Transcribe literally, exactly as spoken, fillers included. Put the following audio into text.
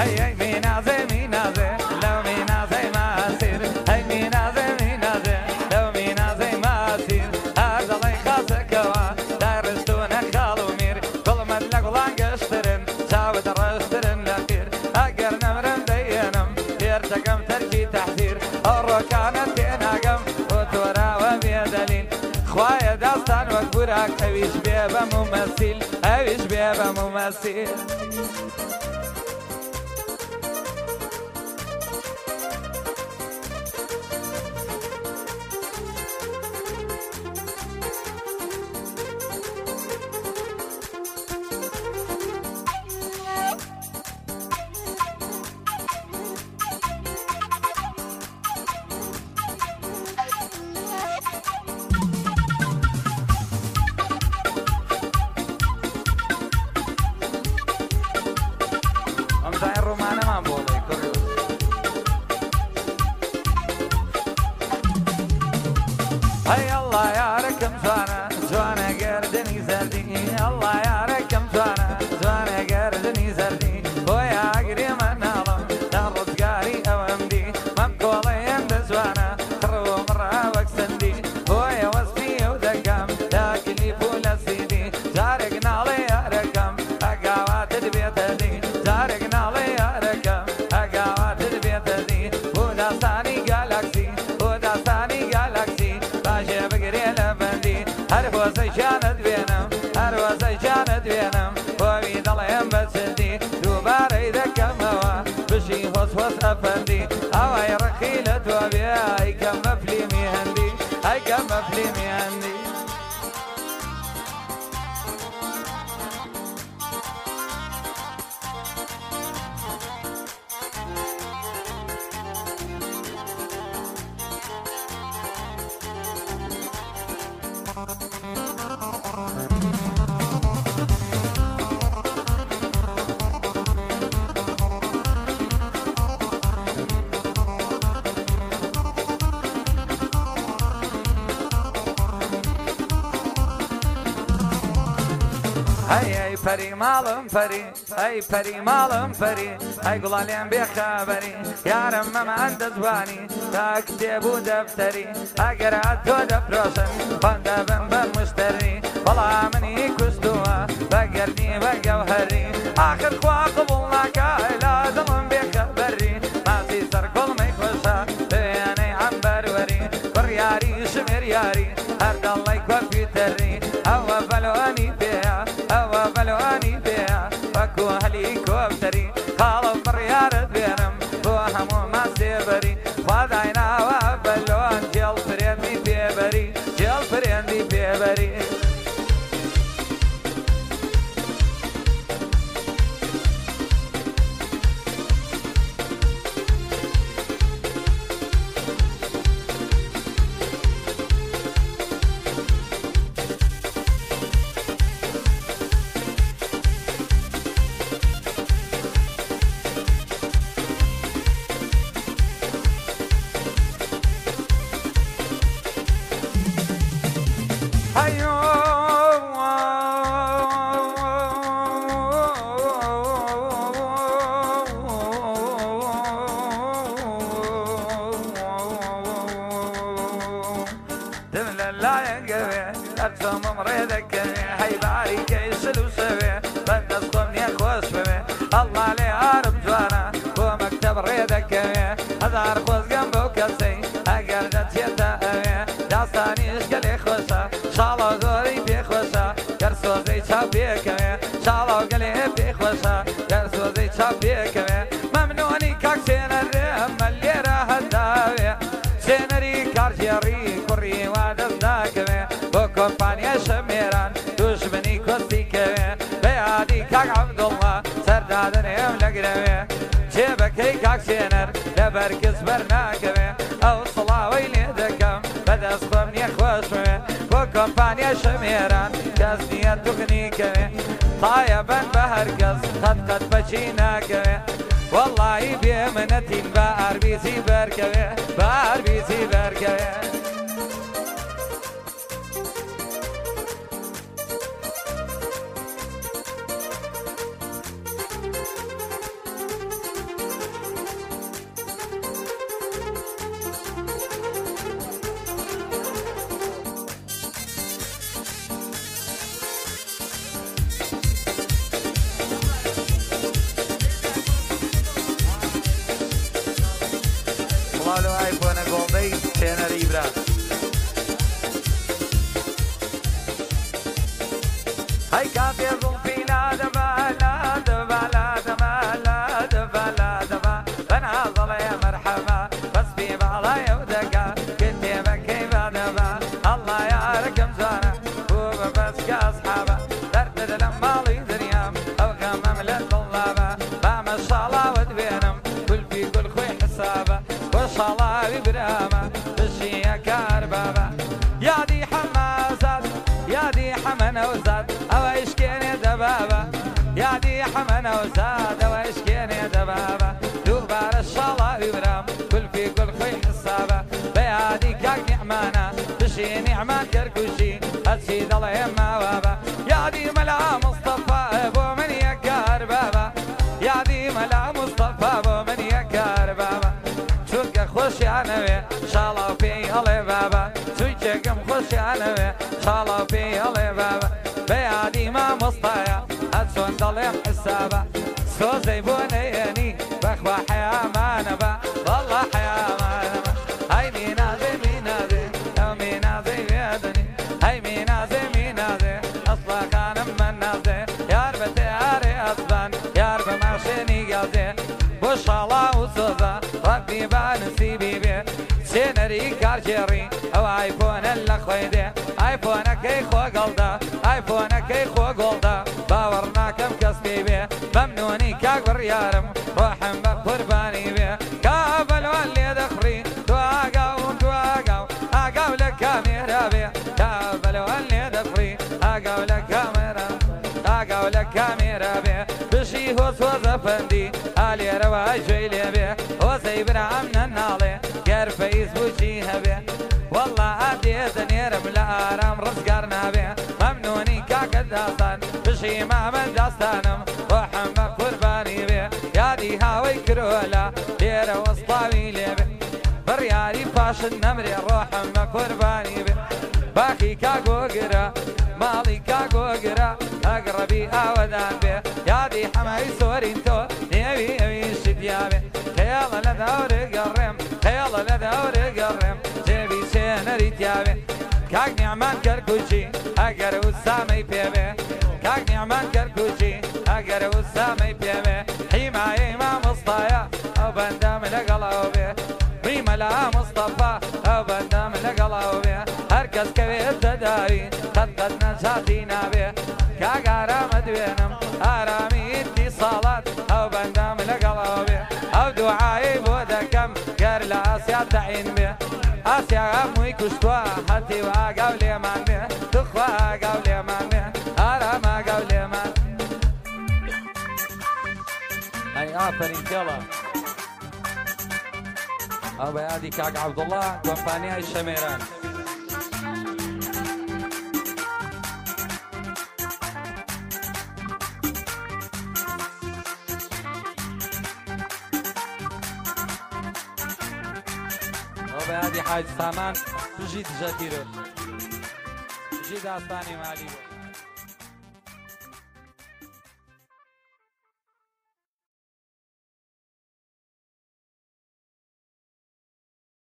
هي هي مينازي مينازي لو مينازي ما أسير هي مينازي مينازي لو مينازي ما أسير هذا الله يخاصك وا دارستونا خالو مير كل من لقلان قشترن ساوت الرشترن لخير أقر نمرن دينم يرتقم تركي تحذير الركانة تناقم وتورا وبيدليل خوايا داستان وكبراك أويش بيبا ممثل أويش بيبا ممثل هيا الله يا ركم زوانا زوانا قردني زردي الله يا ركم زوانا زوانا قردني زردي ويا عقري من نظم تهرب قاري او امدي مقولي عند زوانا خرو مرة وكسندي ويا وسطي ودقام تاكلي فول سيدي زارقنا لي يا ركم اقاوات البيت دي زارقنا لي يا ركم اقاوات البيت دي ودا ثاني جالاكسي ودا ثاني جالاكسي هروسي جانت بينم هروسي جانت بينم وبيد الله ينبسدي دوباره إذا كموا بشي هوس هوس أفندي أو أي رخيلة وبيا أي كم مفلي مهندي أي كم مفلي مهندي هاي هاي فري مالم فري هاي فري مالم فري هاي قلالين بخبري يا رم ما عند زواني تكتب ودفتري اقرا تود فروشن بند بن مشتري والله مني كستوها بقرني بجوهري اخر خوا قبولك لا ظلم بخبري ما سيسر كل ما يخشى بيني عم بروري برياري شمر ياري هرد الله يكفي تري او فلواني بيها او فلواني بيها وكو هليكوبتري خالف مريارة بينم وهمو ما سيبري خذاينا وفلوان جيل فريندي بيبري جيل فريندي بيبري الله لي عارف جوانا ومكتب ريدك هزار خوز جنبه وكسي اقر جتيتا داستاني اشقلي خوشا شالو زوري بي خوشا كرسوزي شابي كمي شالو قلي بي خوشا كرسوزي شابي كمي ممنوني كاك سينري ملي راه الداوي سينري كارجيري كوري وادز داكمي وكومبانيا شميران دشمني كوستي كمي بيادي كاك عبد الله سردادن يملك دمي جيبك كاك سينر لبركز برناكمي او صلاة ويلي دكم بدأ صبني خوشمي وكومبانيا شميران كاسنية تغنيكمي طايبا بهركز قد قد بشيناكمي والله بيمنتين بار بيسي بركمي بار بيسي بركمي هاي كافي ظلفي لا دبا لا دبا لا دبا لا دبا لا دبا بنعضل يا مرحبا بس في بعضها يودقا كنت بكي بدبا الله يا رقم زانا وبس كاصحابه تردد لما لي دريام او غمم للطلابه ما شاء الله ودبينم كل في كل خوي حسابه وان شاء الله ببرامه بشي كاربابه يا دي حمازات يا دي حمن وزاد او اشكيني دبابه يا دي حمن وزاد او اشكيني دبابه دوبار الشاله يبرام كل في كل خوي حسابه بيادي كاك نعمانا بشي نعمان كركوشي هالسيد الله يما وابا يا دي ملا مصطفى ابو من يكار بابا يا دي ملا مصطفى ابو من يكار بابا شوكك خوشي انا شاله في الله بابا شوككم خوشي انا شاله في الله بابا بيادي ما مصطايا هاتسون ضليم حسابه سوزي بونيني بخوا حيا ما نبا والله حيا ما نبا هاي مينازي مينازي او مينازي بيدني هاي مينازي مينازي اصلا خانم من نازي يار بتياري اصلا يار بماشيني قازي وش الله وسوزا ربي بانسي بيبي سينري كارجيري او ايفون الاخويدي ايفونك اي خو قلدا ايفونك اي خو قلدا باورناكم كسبي بيه ممنوني كاكبر يارم روحم بقرباني بيه كابل واللي دخري دواقاو دواقاو اقاو لك كاميرا بيه كابل واللي دخري اقاو لك كاميرا اقاو لك كاميرا بيه بشي هو سوز افندي الي رواي جيلي بيه وزي برعم ننالي قر فيسبوكي هبيه والله عديت نيرم لارام رزقارنا بيه ممنوني كاك الداستان بشي ما من داستانم روحم بقرباني بيه يا دي هاوي كرولا دير وسطاوي لي بيه برياري فاشن نمري روحم بقرباني بيه باقي كاكو قرا مالي كاكو قرا اقربي اودان بيه يا دي حماي سورينتو نبي ابي شديا بيه خيال لدور قرم خيال لدور قرم جيبي سينري تيابي كاك نعمان كركوشي اگر وسامي بيبي كاك نعمان كركوشي اگر وسامي بيبي حماي ما مصطايا او بندام لقلاو بيه ريما لا مصطفى او بندام لقلاو بيه هركز كبير تداري خطت نجاتينا بيه كاك ارامد بينم ارامي اتصالات او بندام لقلاو بيه او دعاي بودكم قر لاسيا تعين بيه اسيا اموي كشتوا حتي واقاو ليمان بيه تخوا اقاو ليمان بيه ارام اقاو ليمان هاي افرين كلا او بيادي كاك عبد الله كومبانيا الشميران هذه حاج سامان تجي تجاتيرو تجي داستاني مالي